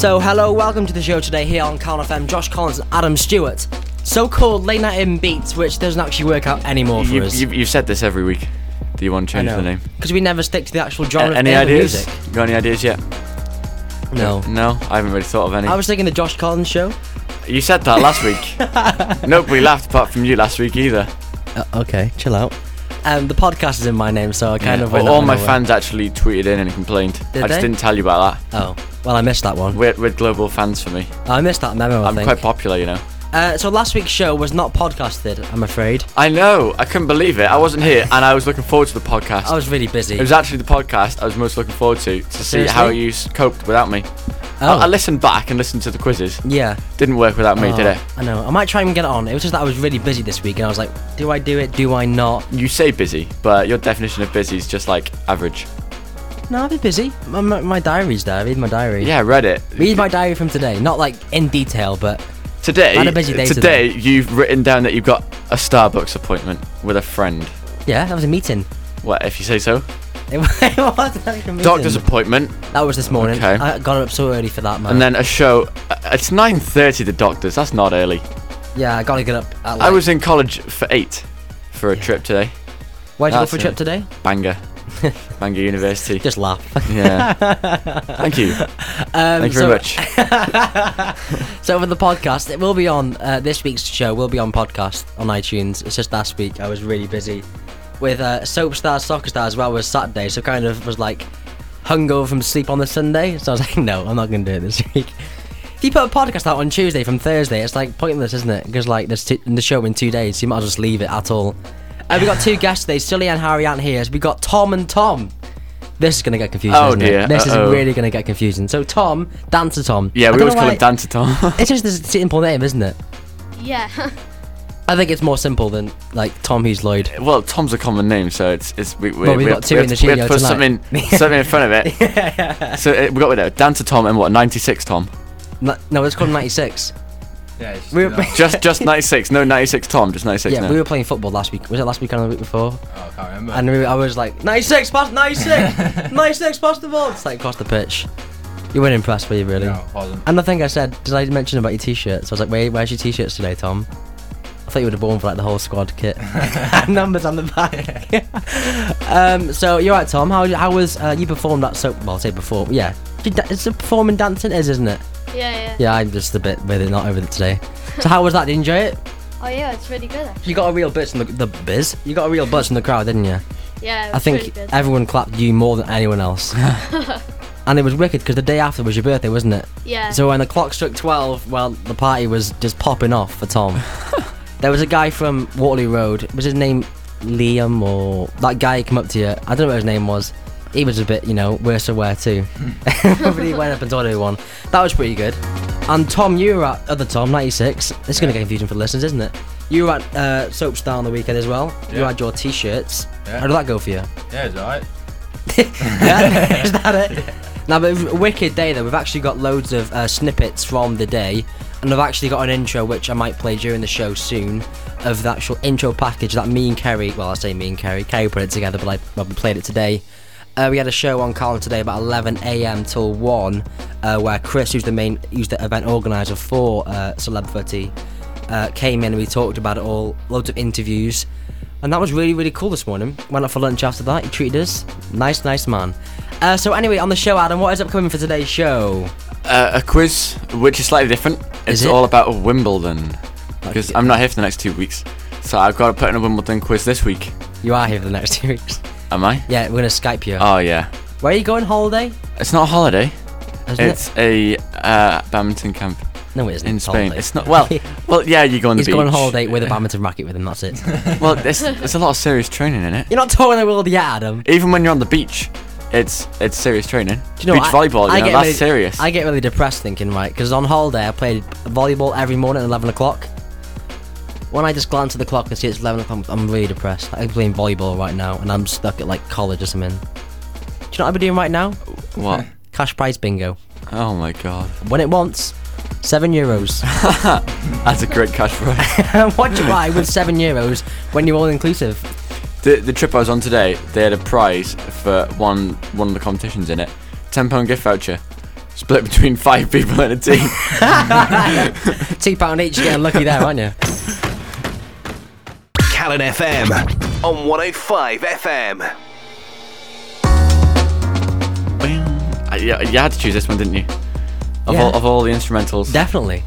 So, hello, welcome to the show today here on Calm FM. Josh Collins and Adam Stewart. So-called late night in beats, which doesn't actually work out anymore for us. You've said this every week. Do you want to change the name? Because we never stick to the actual genre any of ideas? music. Got any ideas yet? No. No, I haven't really thought of any. I was thinking the Josh Collins show. You said that last week. Nobody laughed apart from you last week either. Okay, chill out. The podcast is in my name, so I kind of... Well, all my fans actually tweeted in and complained. I just didn't tell you about that. Oh, well, I missed that one. We're global fans for me. I missed that memo, I think. I'm quite popular, you know. So last week's show was not podcasted, I'm afraid. I know, I couldn't believe it. I wasn't here and I was looking forward to the podcast. I was really busy. It was actually the podcast I was most looking forward to see Seriously? how you coped without me. Oh. I listened back and listened to the quizzes. Yeah. Didn't work without me, did it? I know. I might try and get it on. It was just that I was really busy this week and I was like, do I do it? Do I not? You say busy, but your definition of busy is just like average. No, I'll be busy. My diary's there. Read my diary. Yeah, I read it. Read my diary from today. Not like in detail, but... Today, I had a busy day today you've written down that you've got a Starbucks appointment with a friend. Yeah, that was a meeting. What, if you say so? It wasn't like a meeting. Doctor's appointment. That was this morning. Okay. I got up so early for that, man. And then a show. It's 9:30, the doctor's. That's not early. Yeah, I gotta get up at I was in college for 8 for a trip today. Where'd you go for a trip today? Bangor. Bangor University. Just laugh. Yeah. Thank you. Thank you very much. So for the podcast, it will be on, this week's show will be on podcast on iTunes. It's just last week I was really busy with Soap Stars, Soccer Stars as well was Saturday, so kind of was like hungover from sleep on the Sunday. So I was like, no, I'm not going to do it this week. If you put a podcast out on Tuesday from Thursday, it's like pointless, isn't it? Because like there's the show in 2 days, so you might as well just leave it at all. We got two guests today. Sully and Harry aren't here. So we got Tom and Tom. This is going to get confusing, isn't dear. it? This is really going to get confusing. So Tom, Dancer Tom. Yeah, we always call him Dancer Tom. It's just a simple name, isn't it? Yeah. I think it's more simple than like Tom Hughes Lloyd. Well, Tom's a common name, so we've got two in the studio we have to put tonight. something in front of it. Yeah. So we got with it. Dancer Tom and what? 96 Tom. No, it's called 96. Yeah, just 96. No 96 Tom. Just 96. Yeah, no. we were playing football last week. Was it last week or the week before? Oh, I can't remember. And I was like, 96, pass 96, 96, pass the ball. It's like across the pitch. You weren't impressed, were you, really? No, I wasn't. And the thing I said, did I mention about your t-shirts? I was like, where's your t-shirts today, Tom? I thought you would have worn for like the whole squad kit. Numbers on the back. So you're right, Tom. How was you performed that? So well, I'll say perform. Yeah, it's a performing dancing, isn't it? Yeah. Yeah, I'm just a bit with it, not over it today. So how was that? Did you enjoy it? Oh yeah, it's really good actually. You got a real buzz from the biz. You got a real buzz from the crowd, didn't you? Yeah, it was I think really good. everyone clapped you more than anyone else. And it was wicked because the day after was your birthday, wasn't it? Yeah. So when the clock struck 12, well, the party was just popping off for Tom. There was a guy from Waterloo Road. Was his name Liam or that guy who came up to you? I don't know what his name was. He was a bit, worse aware too. But he went up and told everyone. That was pretty good. And Tom, you were at other Tom 96. This is going to get confusing for the listeners, isn't it? You were at Soap Star on the weekend as well. You Yeah. had your t-shirts. Yeah. How did that go for you? Yeah, it's alright. Yeah, is that it? Now, but it was a wicked day though. We've actually got loads of snippets from the day, and I've actually got an intro which I might play during the show soon of the actual intro package that me and Kerry, well, I say me and Kerry put it together, but we played it today. We had a show on Carlin today about 11 a.m. till 1, where Chris, who's the event organizer for Celebrity, came in and we talked about it all, loads of interviews. And that was really, really cool this morning. Went out for lunch after that. He treated us. Nice man. So anyway, on the show, Adam, what is upcoming for today's show? A quiz, which is slightly different. It's all about Wimbledon. Because I'm not here for the next 2 weeks. So I've got to put in a Wimbledon quiz this week. You are here for the next 2 weeks. Am I? Yeah, we're going to Skype you. Oh, yeah. Where are you going, holiday? It's not a holiday. Isn't It's a badminton camp No, it isn't. in It's Spain. holiday. It's not. Well, yeah, you go on the He's beach. going on holiday with a badminton racket with him, that's it. Well, there's a lot of serious training in it. You're not touring the world yet, Adam. Even when you're on the beach, it's serious training. Do you know beach what? volleyball, I that's get really, serious. I get really depressed thinking, right, because on holiday I played volleyball every morning at 11 o'clock. When I just glance at the clock and see it's 11 o'clock, I'm really depressed. I'm playing volleyball right now and I'm stuck at like college or something. Do you know what I've been doing right now? What? Cash prize bingo. Oh my god. Win it once, €7. That's a great cash prize. What do you buy with €7 when you're all inclusive? The trip I was on today, they had a prize for one of the competitions in it. £10 gift voucher split between 5 people in a team. £2 each, you're getting lucky there, aren't you? Callan FM on 105 FM. You had to choose this one, didn't you? Yeah. Of all the instrumentals. Definitely.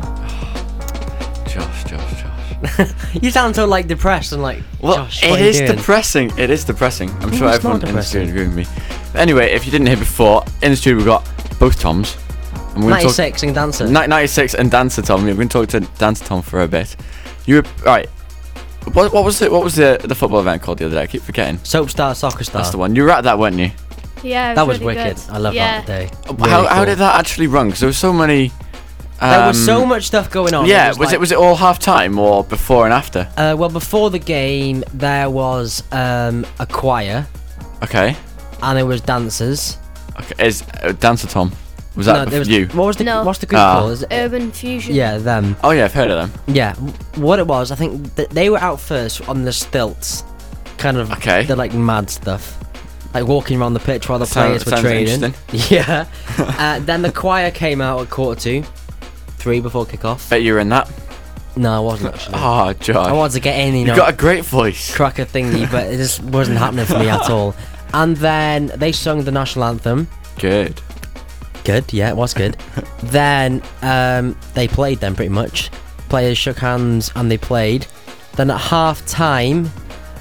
Josh. You sound so like depressed and like. Well, Josh, it what are you is doing? depressing. It is depressing. I'm sure it's everyone not in the studio agree with me. But anyway, if you didn't hear before, in the studio we've got both Toms. And we're gonna 96 and Dancer. 96 and Dancer Tom. We're going to talk to Dancer Tom for a bit. You were right. What was the football event called the other day? I keep forgetting. Soap Star, Soccer Star. That's the one. You were at that, weren't you? Yeah, That was really wicked. good. I love yeah. that day. How Really cool. did that actually run? Because there was so many. There was so much stuff going on. Yeah, was it all half time or before and after? Well, before the game, there was a choir Okay. and there was dancers. Okay. Is Dancer Tom? Was that there was, you? What's the group Ah. called? Is it, Urban Fusion. yeah, them. Oh yeah, I've heard of them. Yeah, what it was, I think they were out first on the stilts, kind of. Okay. The like mad stuff, like walking around the pitch while the players were Sounds training. interesting. Yeah. Then the choir came out at 2:45 before kickoff. Bet you were in that. No, I wasn't actually. Oh, Josh. I wanted to get in, you know, You've got a great voice. crack a thingy, but it just wasn't happening for me at all. And then they sung the national anthem. Good. Good, yeah, it was good. Then they played them pretty much. Players shook hands and they played. Then at half time,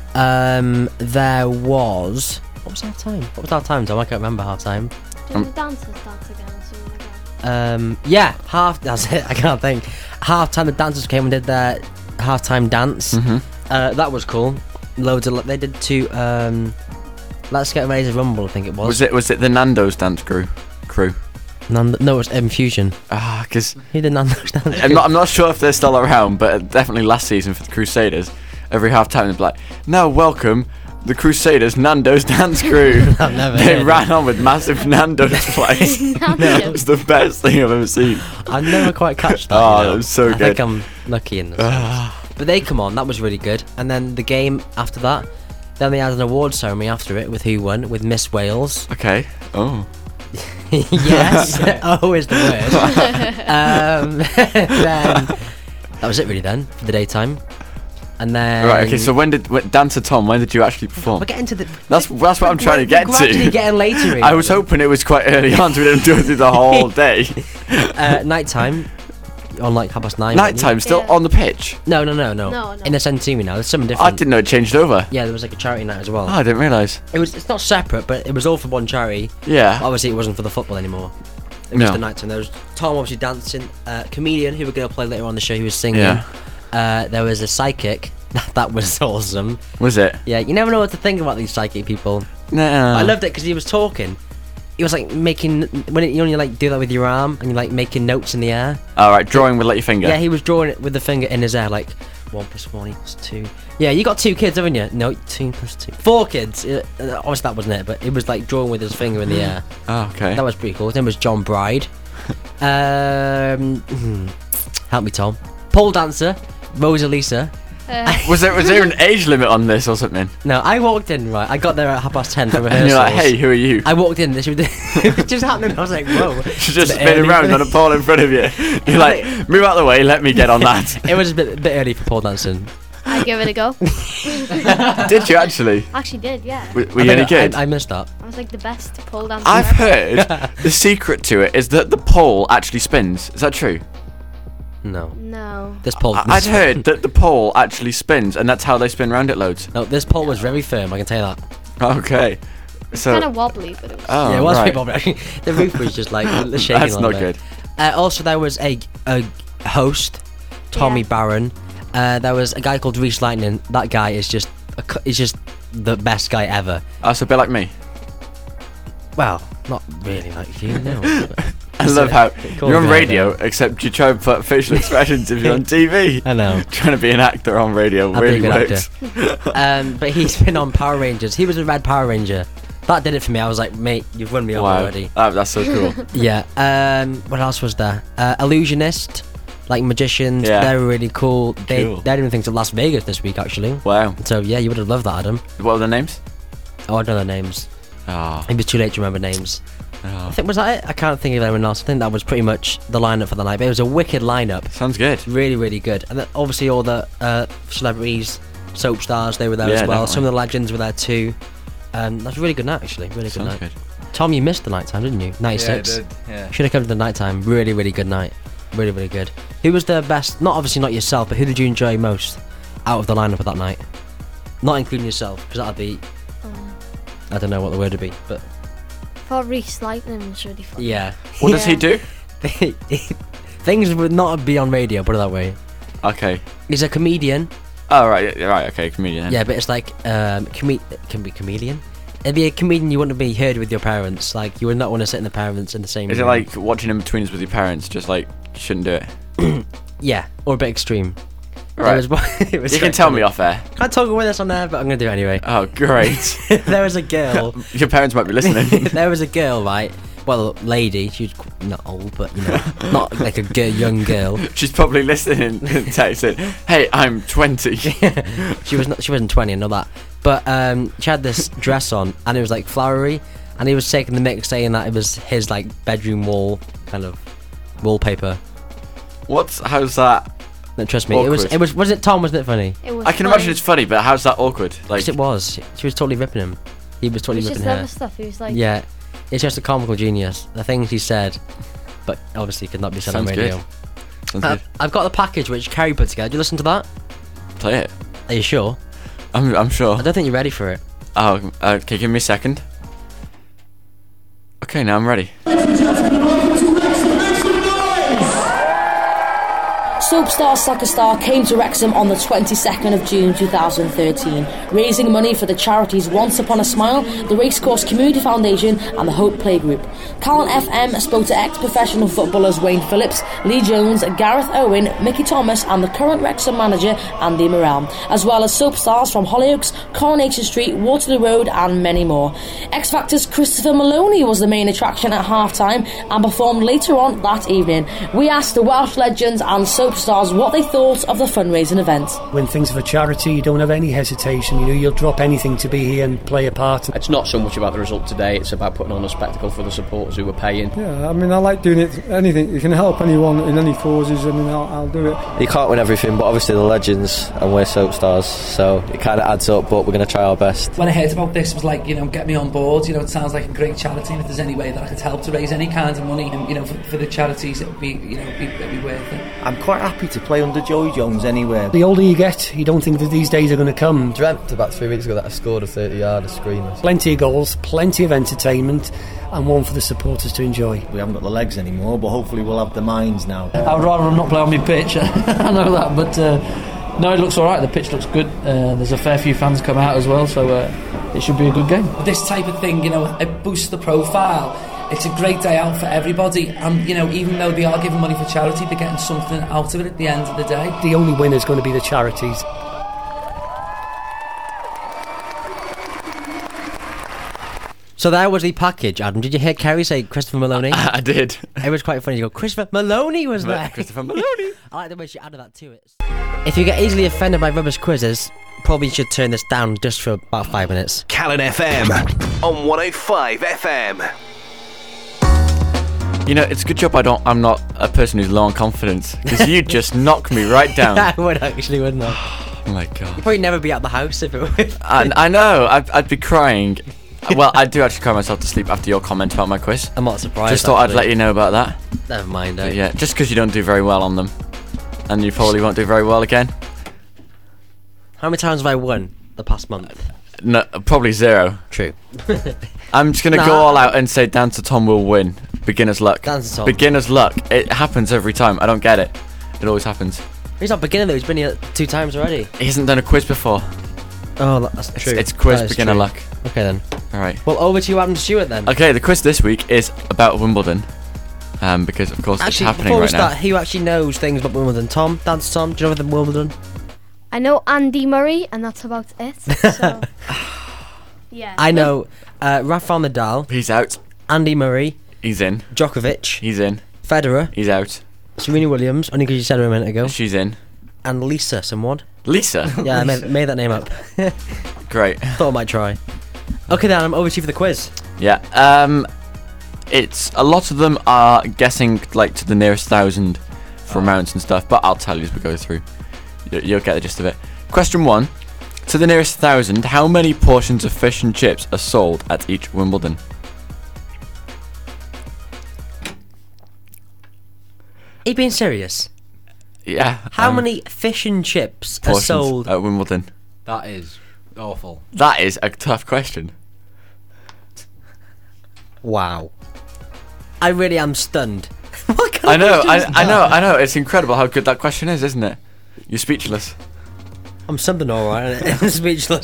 there was. What was half time? What was half time, Tom? I can't remember half time. Did the dancers dance again or something like that? Yeah, that's it. I can't think. Half time, the dancers came and did their half time dance. That was cool. Loads of. They did two. Let's Get Ready to Rumble, I think it was. Was it the Nando's dance crew? No, it was Fusion. Because Who did Nando's dance? I'm not sure if they're still around, but definitely last season for the Crusaders, every half time they'd be like, "Now welcome the Crusaders Nando's dance crew." I've never They heard ran on with massive Nando's plates. It was the best thing I've ever seen. I never quite catch that. Oh, you know. that was so I think good. I'm lucky in this. But they come on, that was really good. And then the game after that, then they had an award ceremony after it with who won, with Miss Wales. Okay. Oh. Yes, oh is the word. Then that was it really then for the daytime. And then Right. Okay. So when Dancer Tom? When did you actually perform? we're getting to the. That's what I'm trying to get We're gradually to. getting later. Really. I was hoping it was quite early on, so we didn't do it through the whole day. Nighttime. On like 9:30. Nighttime, still Yeah. on the pitch. No. No. In the Centenary now. There's something I different. didn't know it changed over. Yeah, there was like a charity night as well. Oh, I didn't realise. It's not separate, but it was all for one charity. Yeah. Obviously, it wasn't for the football anymore. It was No. the night time. There was Tom obviously dancing, comedian who we're going to play later on the show. He was singing. Yeah. There was a psychic. That was awesome. Was it? Yeah, you never know what to think about these psychic people. No. I loved it because he was talking. He was like making you like do that with your arm and you're like making notes in the air. All right, drawing with your finger. Yeah, he was drawing it with the finger in his air, like 1 + 1 = 2. Yeah, you got 2 kids, haven't you? No, 2 + 2. 4 kids. Obviously that wasn't it, but it was like drawing with his finger in the air. Oh, okay. That was pretty cool. His name was John Bride. Help me, Tom. Pole dancer, Rosalisa. Was there an age limit on this or something? No, I walked in, right. I got there at 10:30 for rehearsals. And you're like, hey, who are you? I walked in, this was it was just happening. I was like, whoa. She's just It's a bit spinning early around for on a pole in front of you. You're like, move out of the way, let me get on that. It was a bit early for pole dancing. I give it a go. Did you actually? Actually did, yeah. Were you any good? I missed that. I was like the best pole dancer. I've ever. heard the secret to it is that the pole actually spins. Is that true? No. No. This pole. I'd heard that the pole actually spins, and that's how they spin round it loads. No, this pole was very firm. I can tell you that. Okay. So. Kind of wobbly, but it was. Oh, Yeah, it was right. pretty wobbly. The roof was just like shaking. That's a little not bit. good. Also, there was a host, Tommy Yeah. Barron. There was a guy called Reese Lightning. That guy is just the best guy ever. Oh, so a bit like me. Well, not really like you, no. I love how Cool you're on guy, radio, except you try and put facial expressions if you're on TV. I know. Trying to be an actor on radio I'd be a really good works. But he's been on Power Rangers. He was a Red Power Ranger. That did it for me. I was like, mate, you've won me over Wow, already. that's so cool. Yeah. What else was there? Illusionist, like magicians. Yeah. They were really cool. Cool. They're doing things to Las Vegas this week, actually. Wow. So yeah, you would have loved that, Adam. What are the names? Oh, I don't know their names. Oh. It was too late to remember names. I think, was that it? I can't think of anyone else. I think that was pretty much the lineup for the night. But it was a wicked lineup. Sounds good. Really, really good. And then obviously all the celebrities, soap stars, they were there as well. Definitely. Some of the legends were there too. That was a really good night, actually. Really good Sounds night. good. Tom, you missed the night time, didn't you? 96. Yeah, I did. Yeah. Should have come to the night time. Really, really good night. Really, really good. Who was the best? Not obviously not yourself, but who did you enjoy most out of the lineup of that night? Not including yourself, because that'd be. I don't know what the word would be, but thought Reese Lightning was really funny. yeah. What does he do? Things would not be on radio, put it that way. Okay. He's a comedian. Oh, right, okay, comedian. Yeah, but it's like can be comedian. It'd be a comedian you wouldn't be heard with your parents. Like you would not want to sit in the parents in the same Is it room. like watching In Betweens with your parents? Just like, you shouldn't do it. Yeah, or a bit extreme. Right. It was You can quite tell funny. me off air. Can't talk with us on there, but I'm gonna do it anyway. Oh, great. There was a girl. Your parents might be listening. There was a girl, right? Well, lady. She was not old, but you know, not like a young girl. She's probably listening and texting, hey, I'm 20. She wasn't 20, I know that. But she had this dress on, and it was like flowery, and he was taking the mic, saying that it was his like bedroom wall kind of wallpaper. How's that? No, trust me, Awkward. it was. Was it Tom? Wasn't it funny? It was I can funny. imagine it's funny, but how's that awkward? Like, Yes, it was. She was totally ripping him. He was It totally was ripping just her. other stuff. He was like, Yeah, it's just a comical genius. The things he said, but obviously could not be said on Sounds radio. good. Sounds good. I've got the package which Carrie put together. Did you listen to that? Play it. Are you sure? I'm sure. I don't think you're ready for it. Oh, okay, give me a second. Okay, now I'm ready. Soapstar Soccer Star came to Wrexham on the 22nd of June 2013, raising money for the charities Once Upon a Smile, the Racecourse Community Foundation and the Hope Playgroup. Callan FM spoke to ex-professional footballers Wayne Phillips, Lee Jones, Gareth Owen, Mickey Thomas and the current Wrexham manager Andy Morel, as well as soap stars from Hollyoaks, Coronation Street, Waterloo Road and many more. X Factor's Christopher Maloney was the main attraction at half-time and performed later on that evening. We asked the Welsh legends and soap stars what they thought of the fundraising event. When things are for charity, you don't have any hesitation. You know, you'll drop anything to be here and play a part. It's not so much about the result today, it's about putting on a spectacle for the supporters who are paying. Yeah, I mean, I like doing it. Anything you can help anyone in any causes, I mean, I'll do it. You can't win everything, but obviously the legends and we're soap stars, so it kind of adds up, but we're going to try our best. When I heard about this, it was like, get me on board. It sounds like a great charity, and if there's any way that I could help to raise any kind of money, and for the charities, it would be, it'd be worth it. I'm quite happy to play under Joey Jones anywhere. The older you get, you don't think that these days are going to come. Dreamt about 3 weeks ago that I scored a 30-yarder screamer. Plenty of goals, plenty of entertainment, and one for the supporters to enjoy. We haven't got the legs anymore, but hopefully we'll have the minds now. I would rather not play on my pitch. I know that, but no, it looks alright. The pitch looks good. There's a fair few fans come out as well, so it should be a good game. This type of thing, it boosts the profile. It's a great day out for everybody, and even though they are giving money for charity, they're getting something out of it at the end of the day. The only winner is going to be the charities. So that was the package, Adam. Did you hear Kerry say Christopher Maloney? I did. It was quite funny. You go, Christopher Maloney was there. Christopher Maloney. I like the way she added that to it. If you get easily offended by rubbish quizzes, probably should turn this down just for about 5 minutes. Callan FM on 105 FM. It's a good job I'm not a person who's low on confidence, because you'd just knock me right down. I would actually, wouldn't I? Oh my god. You'd probably never be out the house if it was. I know, I'd be crying. Well, I do actually cry myself to sleep after your comment about my quiz. I'm not surprised. Just thought actually. I'd let you know about that. Never mind, But yeah, just because you don't do very well on them. And you probably won't do very well again. How many times have I won the past month? No, probably 0. True. I'm just going to go all out and say Dan to Tom will win. Beginner's luck. Dan to Tom. Beginner's luck. It happens every time. I don't get it. It always happens. He's not beginner though, he's been here 2 times already. He hasn't done a quiz before. Oh, that's true. It's quiz That is beginner true. luck. Okay then. Alright. Well, over to you, Adam Stewart then. Okay, the quiz this week is about Wimbledon. Because, of course, Actually, it's happening before we right start, now. who actually knows things about Wimbledon? Tom? Dance Tom? Do you know anything about Wimbledon? I know Andy Murray, and that's about it. So, yeah. I know Rafael Nadal, He's out. Andy Murray, He's in. Djokovic, He's in. Federer, He's out. Serena Williams, only because you said her a minute ago, She's in. and Lisa someone. Lisa. Yeah, I made that name up. Great. Thought I might try. Okay then, I'm over to you for the quiz. Yeah. It's a lot of them are guessing like to the nearest 1,000 for amounts and stuff, but I'll tell you as we go through. You'll get the gist of it. Question 1. To the nearest 1,000, how many portions of fish and chips are sold at each Wimbledon? Are you being serious? Yeah. How many fish and chips are portions sold at Wimbledon? That is awful. That is a tough question. Wow. I really am stunned. I know. It's incredible how good that question is, isn't it? You're speechless. I'm something alright. I'm speechless.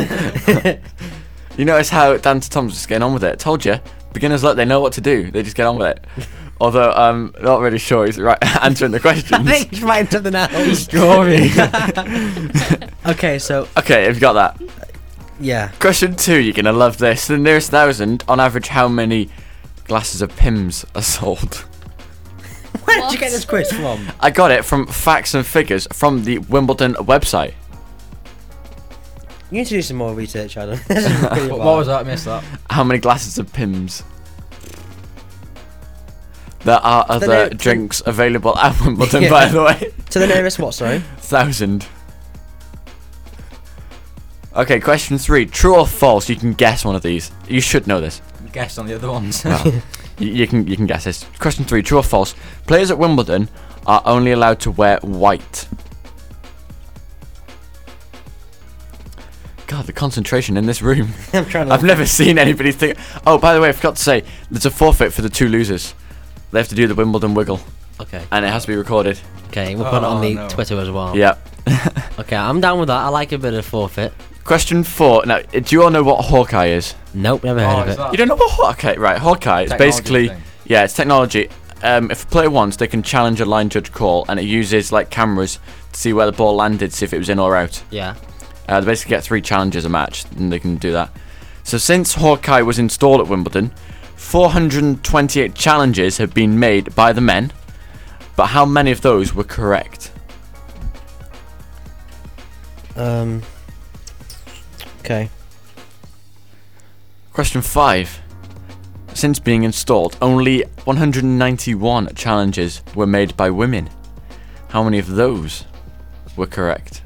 You notice how Dan to Tom's just getting on with it. Told you, beginners look, they know what to do. They just get on with it. Although I'm not really sure he's right answering the questions. I think he's writing something else. Okay, so. Okay, have you got that? Yeah. Question 2, you're gonna love this. The nearest 1,000, on average, how many glasses of Pimm's are sold? Where did you get this quiz from? I got it from Facts and Figures from the Wimbledon website. You need to do some more research, Adam. What was that? I missed that. How many glasses of Pimm's? There are other drinks available at Wimbledon, by the way. To the nearest what, sorry? 1,000. Okay, question 3. True or false? You can guess one of these. You should know this. Guess on the other ones. Well, you can guess this. Question 3. True or false? Players at Wimbledon are only allowed to wear white. God, the concentration in this room. I'm trying to. I've never seen anybody think. Oh, by the way, I forgot to say, there's a forfeit for the 2 losers. They have to do the Wimbledon wiggle. Okay. And it has to be recorded. Okay, we'll put it on the Twitter as well. Yep. Okay, I'm down with that. I like a bit of forfeit. Question 4. Now, do you all know what Hawkeye is? Nope, never heard of it. You don't know what Hawkeye? Right, Hawkeye is basically thing. Yeah, it's technology. If a player wants, they can challenge a line judge call, and it uses like cameras to see where the ball landed, see if it was in or out. Yeah. They basically get 3 challenges a match, and they can do that. So since Hawkeye was installed at Wimbledon, 428 challenges have been made by the men, but how many of those were correct? Okay. Question 5. Since being installed, only 191 challenges were made by women. How many of those were correct?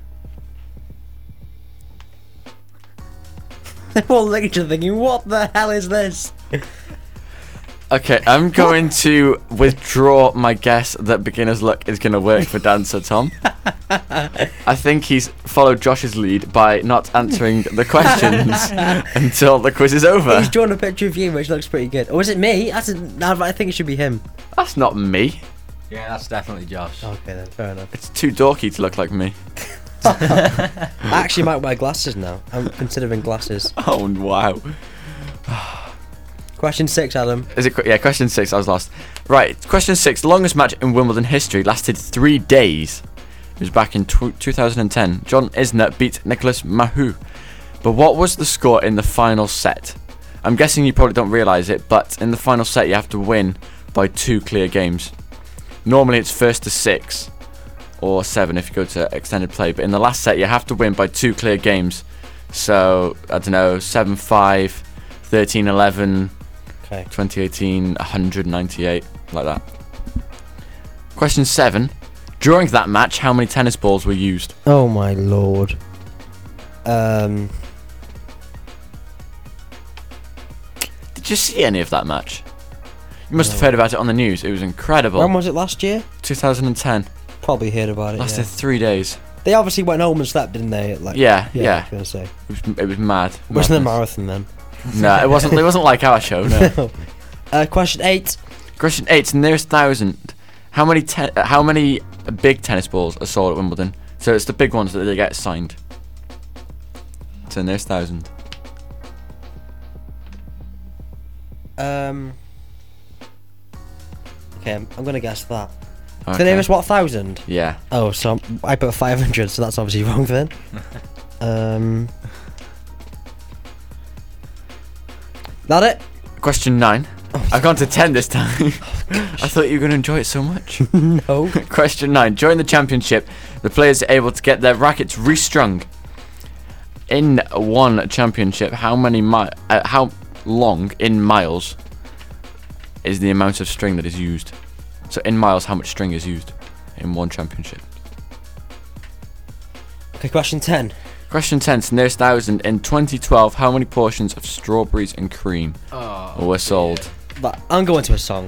They're all looking at you thinking, what the hell is this? Okay, I'm going to withdraw my guess that beginner's luck is going to work for Dancer Tom. I think he's followed Josh's lead by not answering the questions until the quiz is over. He's drawn a picture of you, which looks pretty good. Or is it me? I think it should be him. That's not me. Yeah, that's definitely Josh. Okay then, fair enough. It's too dorky to look like me. I actually might wear glasses now. I'm considering glasses. Oh, wow. Question 6, Adam. Is it? Yeah, question 6. I was lost. Right, question 6. The longest match in Wimbledon history lasted 3 days. It was back in 2010. John Isner beat Nicolas Mahut. But what was the score in the final set? I'm guessing you probably don't realise it, but in the final set you have to win by 2 clear games. Normally it's 1st to 6 or 7 if you go to extended play, but in the last set you have to win by 2 clear games. So, I don't know, 7-5, 13-11, okay. 2018, 198, like that. Question 7. During that match, how many tennis balls were used? Oh my lord. Did you see any of that match? You must have heard about it on the news. It was incredible. When was it, last year? 2010. Probably heard about it. Lasted 3 days. They obviously went home and slept, didn't they? Like, yeah. I was gonna say. It was mad. Wasn't a marathon then? No, it wasn't. It wasn't like our show. No. Question 8. Question 8. Nearest 1,000. How many big tennis balls are sold at Wimbledon? So it's the big ones that they get signed. So nearest 1,000. Okay, I'm gonna guess that. Okay. The nearest what, 1,000? Yeah. Oh, so I put 500, so that's obviously wrong then. That it? Question 9. I've gone to 10 this time. I thought you were going to enjoy it so much. No. Question 9. During the championship, the players are able to get their rackets restrung. In one championship, how long in miles is the amount of string that is used. So in miles, how much string is used in one championship? Okay, question 10. Question 10, to the nearest thousand. In 2012, how many portions of strawberries and cream were sold? But I'm going to a song.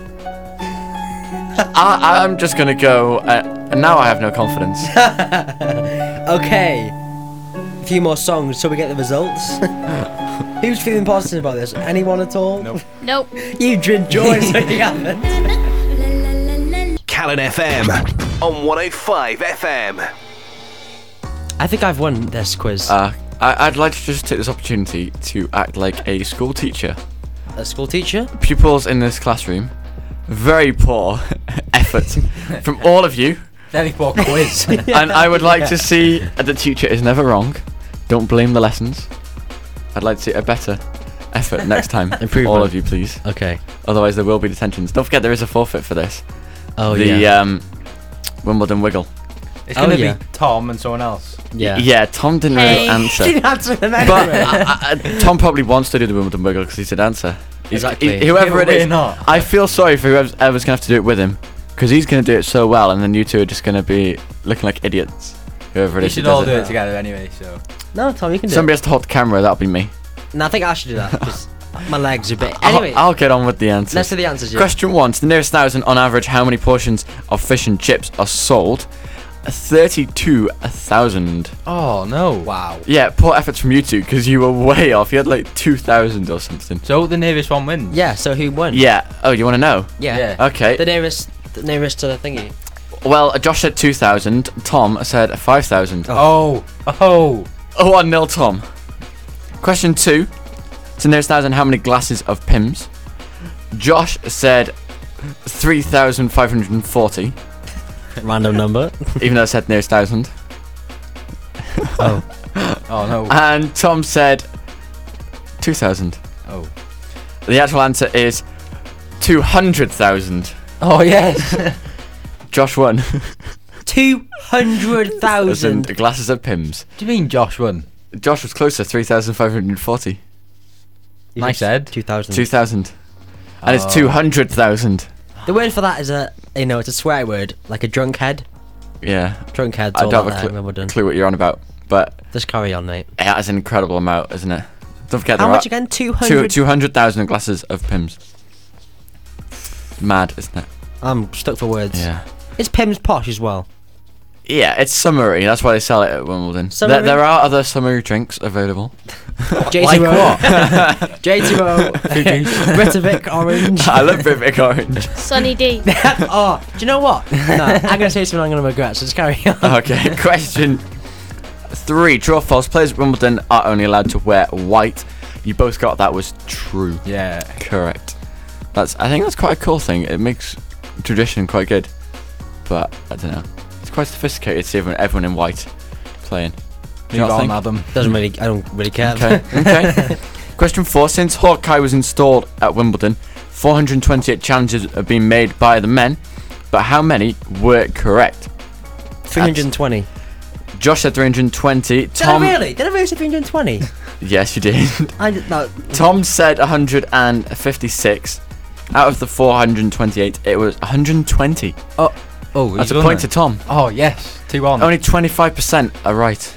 I'm just going to go, and now I have no confidence. Okay. A few more songs so we get the results. Who's feeling positive about this? Anyone at all? Nope. You dread joy, so you haven't. Callan FM on 105 FM. I think I've won this quiz. I'd like to just take this opportunity to act like a school teacher. A school teacher? Pupils in this classroom, very poor effort from all of you. Very poor quiz. And I would like to see the teacher is never wrong. Don't blame the lessons. I'd like to see a better effort next time. Improvement. All of you, please. Okay. Otherwise, there will be detentions. Don't forget, there is a forfeit for this. Oh, the Wimbledon Wiggle. It's going to be Tom and someone else. Yeah. Yeah, Tom didn't really answer. Didn't answer them But Tom probably wants to do the Wimbledon Wiggle because he did answer. Exactly. Whoever it is, not. I feel sorry for whoever's going to have to do it with him because he's going to do it so well, and then you two are just going to be looking like idiots. Whoever it We is, should who does all do it together anyway, so. No, Tom, you can do Somebody it. has to hold the camera. That'll be me. No, I think I should do that because my legs are a bit. Anyway, I'll get on with the answers. let's do the answers. Yeah. Question 1: to the nearest thousand, on average, how many portions of fish and chips are sold? 32,000. Oh, no. Wow. Yeah, poor efforts from you two because you were way off. You had like 2,000 or something. So the nearest one wins? Yeah. So who won? Yeah. Oh, you want to know? Yeah. Okay. The nearest to the thingy. Well, Josh said 2,000. Tom said 5,000. Oh. 1-0 Tom. Question 2: to the nearest thousand, how many glasses of Pimm's? Josh said 3,540. Random number. Even though I said nearest thousand. Oh. Oh, no. And Tom said 2,000. Oh. The actual answer is 200,000. Oh, yes. Josh won. 200,000 glasses of Pimm's. What do you mean Josh won? Josh was closer, 3,540. Nice head. 2,000. 2,000. And it's 200,000. The word for that is it's a swear word, like a drunk head. Yeah. Drunk head's I all don't that have there, we're done. a clue what you're on about, but Just carry on, mate. that is an incredible amount, isn't it? Don't forget How there much are again? 200? 200,000 glasses of Pimm's. Mad, isn't it? I'm stuck for words. Yeah. Is Pimm's posh as well? Yeah, it's summery. That's why they sell it at Wimbledon. Summery? There are other summery drinks available. JTO. JTO. Britovic orange. I love Britovic orange. Sunny D. Oh, do you know what? No, I'm going to say something I'm going to regret, so just carry on. Okay, question 3. True or false? Players at Wimbledon are only allowed to wear white. You both got that was true. Yeah. Correct. I think that's quite a cool thing. It makes tradition quite good. But, I don't know. It's quite sophisticated to see everyone in white playing. Do you Move not on, think? Adam. I don't really care. Okay. Question 4. Since Hawkeye was installed at Wimbledon, 428 challenges have been made by the men, but how many were correct? 320. Josh said 320. Did I really say 320? Yes, you did. I did not. Tom said 156. Out of the 428, it was 120. Oh, that's a point to Tom. Oh, yes. 2-1. Only 25% are right.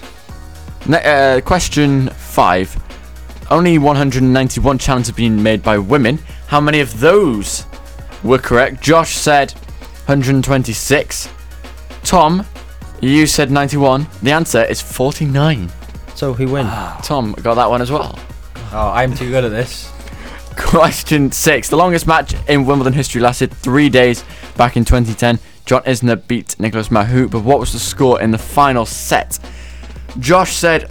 Question 5. Only 191 challenges have been made by women. How many of those were correct? Josh said 126. Tom, you said 91. The answer is 49. So who win? Tom got that one as well. Oh, I'm too good at this. Question 6. The longest match in Wimbledon history lasted 3 days back in 2010. John Isner beat Nicolas Mahut, but what was the score in the final set? Josh said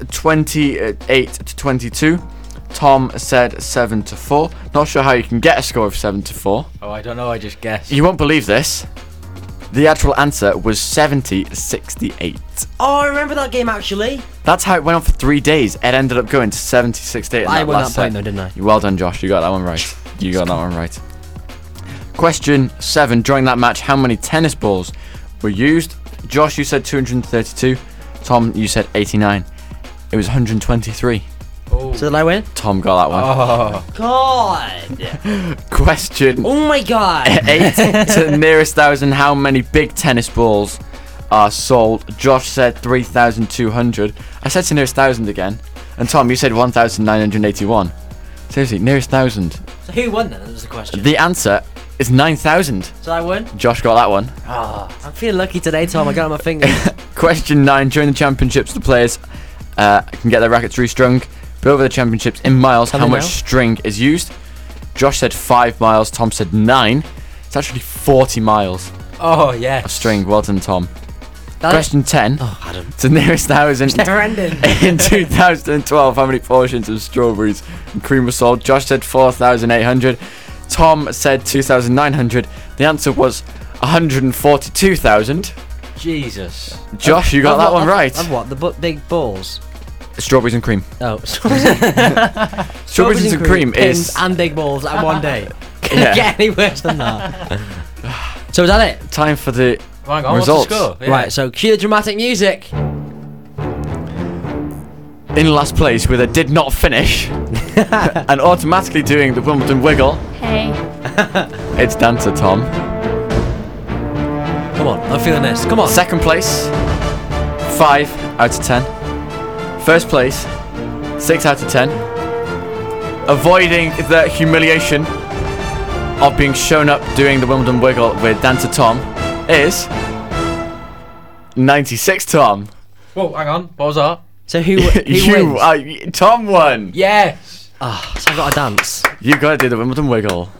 28-22. Tom said 7-4. Not sure how you can get a score of 7-4. Oh, I don't know. I just guessed. You won't believe this. The actual answer was 70-68. Oh, I remember that game actually. That's how it went on for 3 days. It ended up going to 70-68. I won that point though, didn't I? Well done, Josh. You got that one right. You got that one right. Question 7. During that match, how many tennis balls were used? Josh, you said 232. Tom, you said 89. It was 123. Oh. So did I win? Tom got that one. Oh. God. Question Oh my God. 8 to the nearest thousand. How many big tennis balls are sold? Josh said 3,200. I said to nearest thousand again. And Tom, you said 1,981. Seriously, nearest thousand. So who won then? That was the question. The answer is 9,000. So I won? Josh got that one. I'm feeling lucky today, Tom. I got it on my fingers. Question 9. During the championships, the players can get their rackets restrung. But over the championships in miles, Tell how me much now. string is used? Josh said 5 miles. Tom said 9. It's actually 40 miles Oh, yeah. of string. Well done, Tom. That- Question 10. Oh, Adam. To the nearest thousand. Never ending. In 2012, how many portions of strawberries and cream were sold? Josh said 4,800. Tom said 2,900. The answer was 142,000. Jesus. Josh, you got that one right. Of what? The big balls? Strawberries and cream. Oh. Strawberries and cream pins is and big balls at one day. Can Yeah. it get any worse than that? So is that it? Time for the Hang on, results. what's the score? Yeah. Right, so cue the dramatic music. In last place with a did not finish and automatically doing the Wimbledon wiggle, Hey. it's Dancer Tom. Come on, I'm feeling this. Come on. Second place, 5 out of 10. First place, 6 out of 10. Avoiding the humiliation of being shown up doing the Wimbledon wiggle with Dancer Tom is 96 Tom. Whoa, hang on. What was that? So who wins? Tom won. Yes. So I got to dance. You gotta do the Wimbledon wiggle.